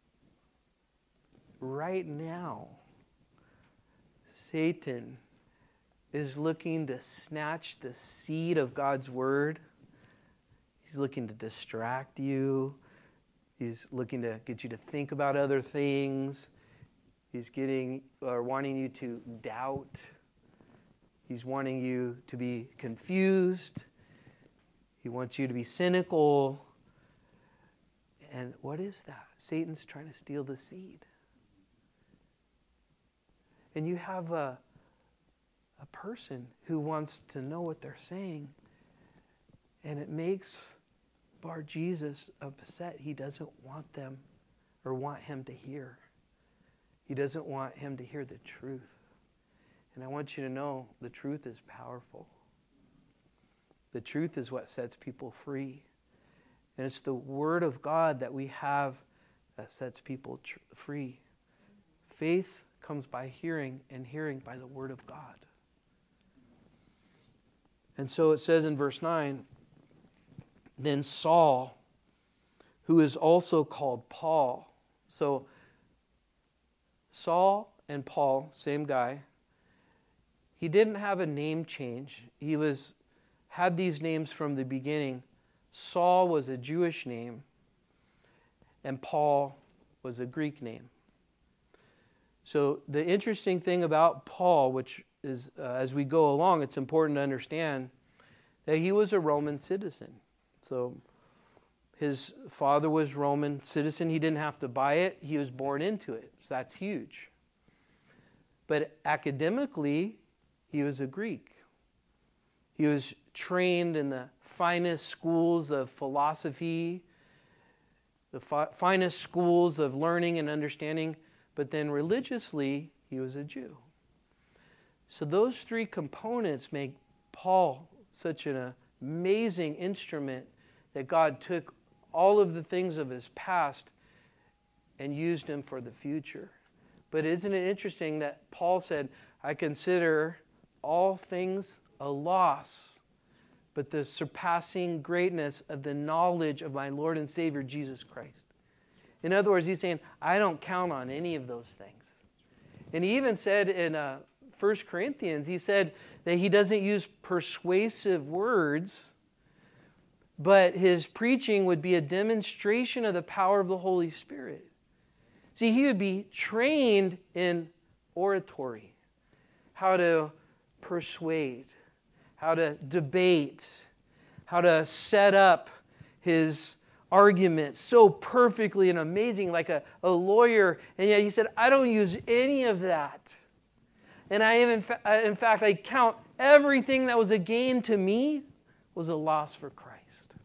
right now Satan is looking to snatch the seed of God's word? He's looking to distract you. He's looking to get you to think about other things. He's getting or wanting you to doubt. He's wanting you to be confused. He wants you to be cynical. And what is that? Satan's trying to steal the seed. And you have a, a person who wants to know what they're saying, and it makes Bar-Jesus upset. He doesn't want them or want him to hear. He doesn't want him to hear the truth. And I want you to know the truth is powerful. The truth is what sets people free. And it's the Word of God that we have that sets people tr- free. Faith comes by hearing, and hearing by the Word of God. And so it says in verse nine, then Saul, who is also called Paul. So Saul and Paul, same guy. He didn't have a name change. He was had these names from the beginning. Saul was a Jewish name, and Paul was a Greek name. So the interesting thing about Paul, which is uh, as we go along, it's important to understand that he was a Roman citizen. So his father was Roman citizen. He didn't have to buy it. He was born into it. So that's huge. But academically, he was a Greek. He was trained in the finest schools of philosophy, the fi- finest schools of learning and understanding, but then religiously, he was a Jew. So those three components make Paul such an amazing instrument that God took all of the things of his past and used him for the future. But isn't it interesting that Paul said, I consider all things a loss, but the surpassing greatness of the knowledge of my Lord and Savior, Jesus Christ. In other words, he's saying, I don't count on any of those things. And he even said in uh, First Corinthians, he said that he doesn't use persuasive words, but his preaching would be a demonstration of the power of the Holy Spirit. See, he would be trained in oratory, how to persuade, how to debate, how to set up his argument so perfectly and amazing, like a, a lawyer. And yet he said, I don't use any of that. And I am, in, fa- in fact, I count everything that was a gain to me was a loss for Christ.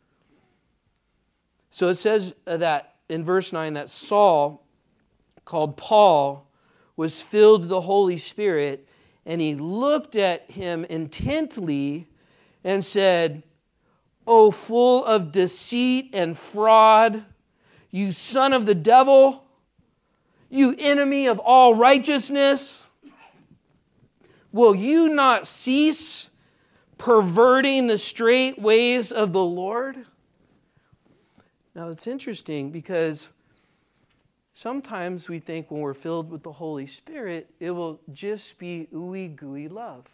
So it says that in verse nine that Saul, called Paul, was filled with the Holy Spirit, and he looked at him intently and said, O full of deceit and fraud, you son of the devil, you enemy of all righteousness, will you not cease perverting the straight ways of the Lord? Now it's interesting because sometimes we think when we're filled with the Holy Spirit, it will just be ooey gooey love.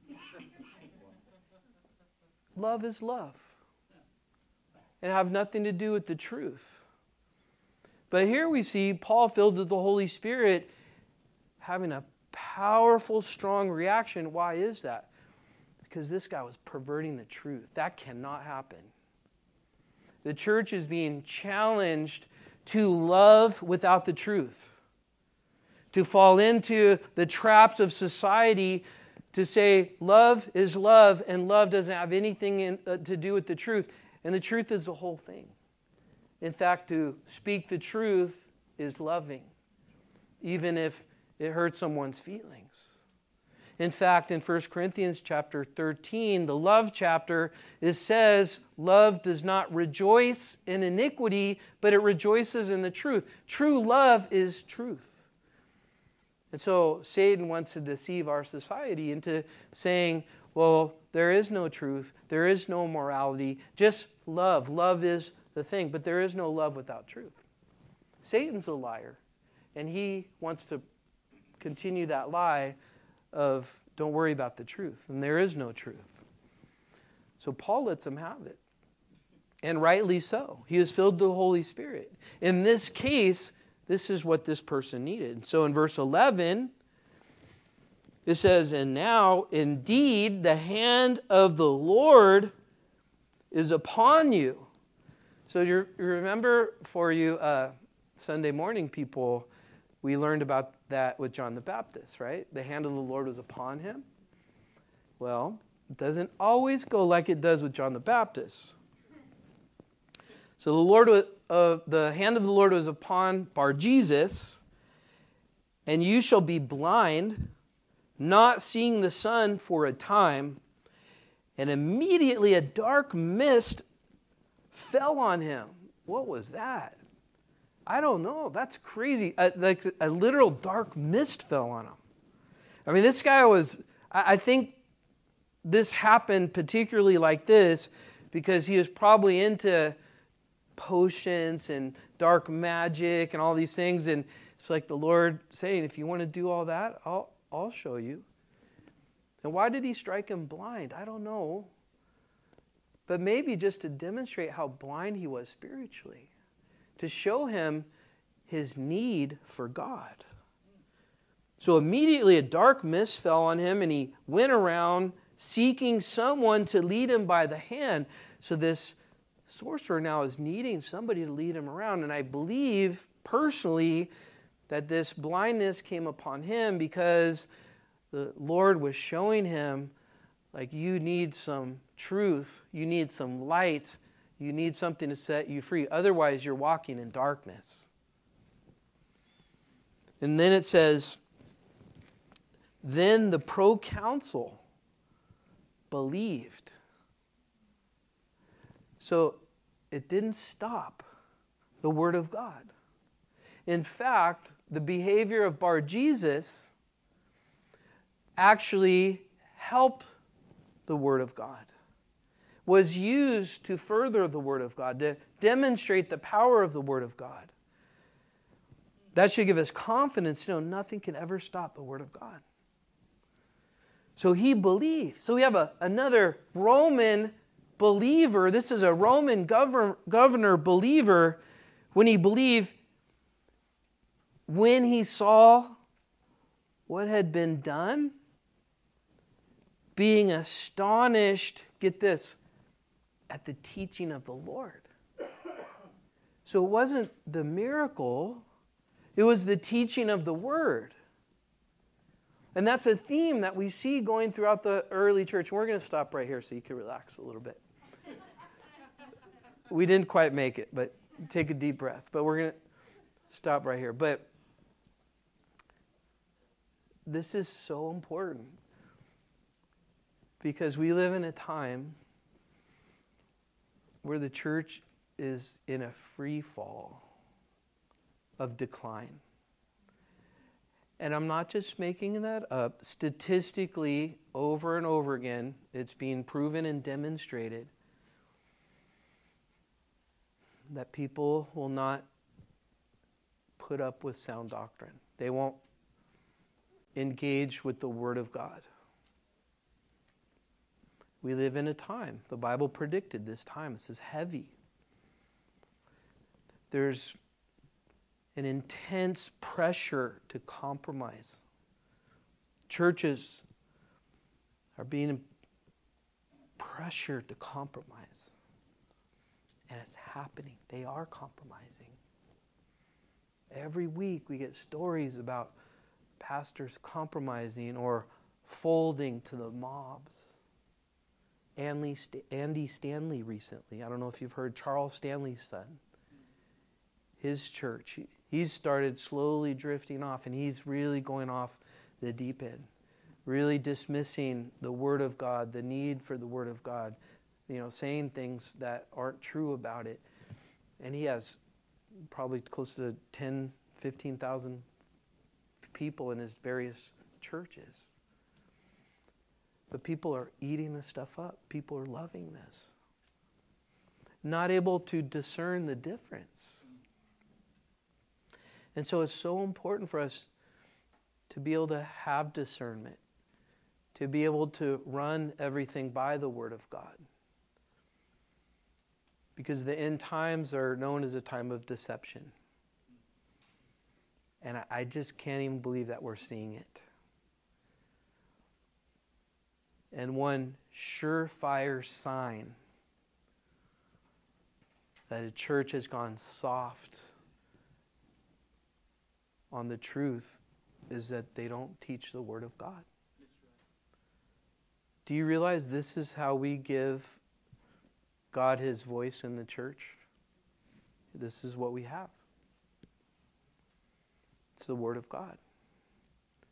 Love is love. And have nothing to do with the truth. But here we see Paul filled with the Holy Spirit having a powerful, strong reaction. Why is that? Because this guy was perverting the truth. That cannot happen. The church is being challenged to love without the truth. To fall into the traps of society to say love is love and love doesn't have anything in, uh, to do with the truth. And the truth is the whole thing. In fact, to speak the truth is loving, even if it hurts someone's feelings. In fact, in First Corinthians chapter thirteen, the love chapter, it says, love does not rejoice in iniquity, but it rejoices in the truth. True love is truth. And so Satan wants to deceive our society into saying, well, there is no truth, there is no morality, just love. Love is the thing, but there is no love without truth. Satan's a liar, and he wants to continue that lie of don't worry about the truth, and there is no truth. So Paul lets him have it, and rightly so. He is filled with the Holy Spirit. In this case, this is what this person needed. So in verse eleven, it says, and now indeed the hand of the Lord is upon you. So you remember for you uh, Sunday morning people, we learned about that with John the Baptist, right? The hand of the Lord was upon him. Well, it doesn't always go like it does with John the Baptist. So the Lord, was, uh, the hand of the Lord was upon Bar Jesus, and you shall be blind, not seeing the sun for a time. And immediately a dark mist fell on him. What was that? I don't know. That's crazy. A, like a literal dark mist fell on him. I mean, this guy was, I, I think this happened particularly like this because he was probably into potions and dark magic and all these things. And it's like the Lord saying, if you want to do all that, I'll, I'll show you. And why did he strike him blind? I don't know. But maybe just to demonstrate how blind he was spiritually. To show him his need for God. So immediately a dark mist fell on him, and he went around seeking someone to lead him by the hand. So this sorcerer now is needing somebody to lead him around. And I believe personally that this blindness came upon him because the Lord was showing him, like, you need some truth, you need some light, you need something to set you free. Otherwise, you're walking in darkness. And then it says, then the proconsul believed. So it didn't stop the Word of God. In fact, the behavior of Bar-Jesus actually helped the Word of God, was used to further the Word of God, to demonstrate the power of the Word of God. That should give us confidence to know nothing can ever stop the Word of God. So he believed. So we have a, another Roman believer. This is a Roman governor, governor believer. When he believed, when he saw what had been done, being astonished, get this, at the teaching of the Lord. So it wasn't the miracle, it was the teaching of the Word. And that's a theme that we see going throughout the early church. We're going to stop right here so you can relax a little bit. We didn't quite make it, but take a deep breath. But we're going to stop right here. But this is so important because we live in a time where the church is in a free fall of decline. And I'm not just making that up. Statistically, over and over again, it's being proven and demonstrated that people will not put up with sound doctrine. They won't engage with the Word of God. We live in a time, the Bible predicted this time. This is heavy. There's an intense pressure to compromise. Churches are being pressured to compromise. And it's happening. They are compromising. Every week we get stories about pastors compromising or folding to the mobs. Andy Stanley recently, I don't know if you've heard, Charles Stanley's son. His church, he's started slowly drifting off, and he's really going off the deep end, really dismissing the Word of God, the need for the Word of God, you know, saying things that aren't true about it. And he has probably close to ten, fifteen thousand people in his various churches. But people are eating this stuff up. People are loving this. Not able to discern the difference. And so it's so important for us to be able to have discernment, to be able to run everything by the Word of God. Because the end times are known as a time of deception. And I, I just can't even believe that we're seeing it. And one surefire sign that a church has gone soft on the truth is that they don't teach the Word of God. Do you realize this is how we give God His voice in the church? This is what we have. It's the Word of God.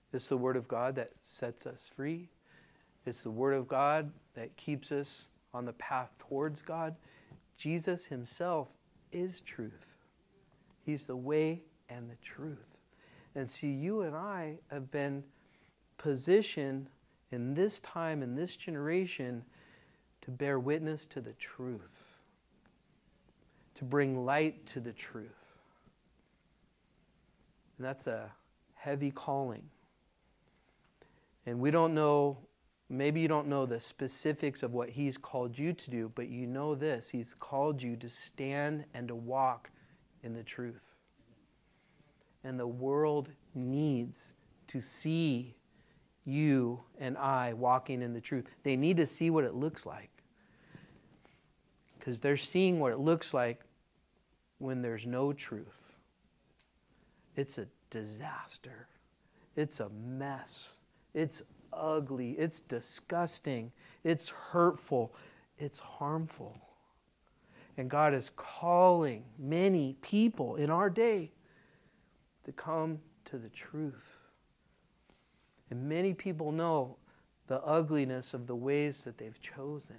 It's the Word of God that sets us free. It's the Word of God that keeps us on the path towards God. Jesus himself is truth. He's the way and the truth. And see, you and I have been positioned in this time, in this generation, to bear witness to the truth, to bring light to the truth. And that's a heavy calling. And we don't know, maybe you don't know the specifics of what he's called you to do, but you know this, he's called you to stand and to walk in the truth. And the world needs to see you and I walking in the truth. They need to see what it looks like. Because they're seeing what it looks like when there's no truth. It's a disaster. It's a mess. It's ugly. It's disgusting. It's hurtful. It's harmful. And God is calling many people in our day to come to the truth. And many people know the ugliness of the ways that they've chosen.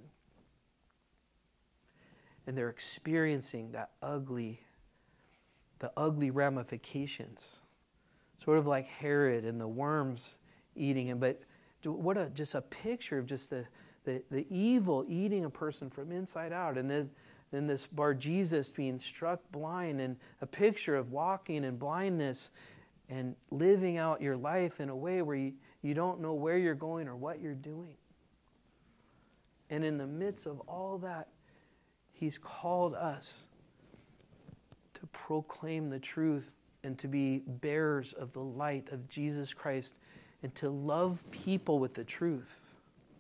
And they're experiencing that ugly, the ugly ramifications. Sort of like Herod and the worms eating him. But what a just a picture of just the, the, the evil eating a person from inside out. And then, then this Bar-Jesus being struck blind, and a picture of walking in blindness and living out your life in a way where you, you don't know where you're going or what you're doing. And in the midst of all that, he's called us to proclaim the truth and to be bearers of the light of Jesus Christ and to love people with the truth.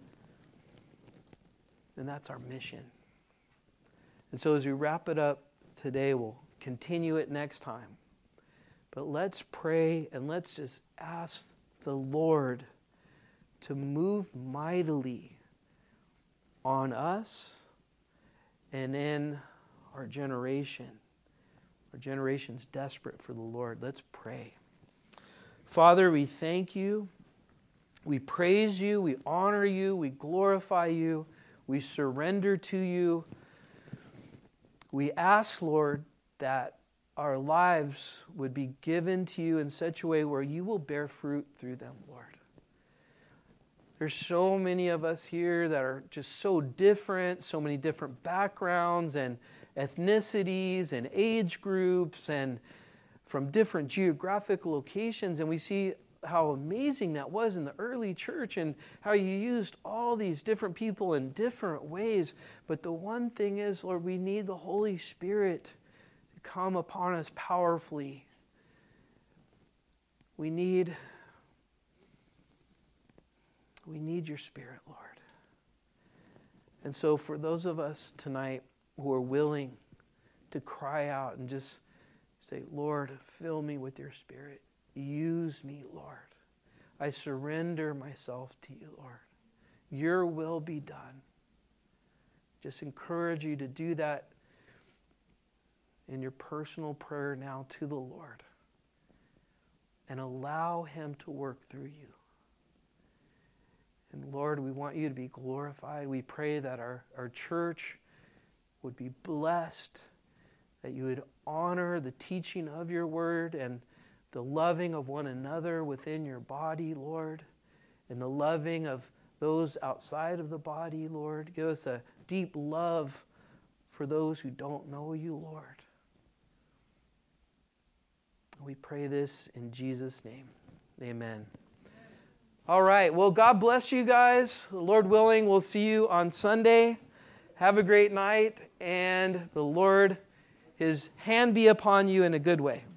And that's our mission. And so as we wrap it up today, we'll continue it next time. But let's pray and let's just ask the Lord to move mightily on us and in our generation. Our generation's desperate for the Lord. Let's pray. Father, we thank you. We praise you. We honor you. We glorify you. We surrender to you. We ask, Lord, that our lives would be given to you in such a way where you will bear fruit through them, Lord. There's so many of us here that are just so different, so many different backgrounds and ethnicities and age groups and from different geographic locations. And we see how amazing that was in the early church and how you used all these different people in different ways. But the one thing is, Lord, we need the Holy Spirit to come upon us powerfully. We need, we need your Spirit, Lord. And so for those of us tonight who are willing to cry out and just say, Lord, fill me with your Spirit. Use me, Lord. I surrender myself to you, Lord. Your will be done. Just encourage you to do that in your personal prayer now to the Lord. And allow him to work through you. And Lord, we want you to be glorified. We pray that our, our church would be blessed, that you would honor the teaching of your word and the loving of one another within your body, Lord, and the loving of those outside of the body, Lord. Give us a deep love for those who don't know you, Lord. We pray this in Jesus' name. Amen. All right. Well, God bless you guys. Lord willing, we'll see you on Sunday. Have a great night, and the Lord, his hand be upon you in a good way.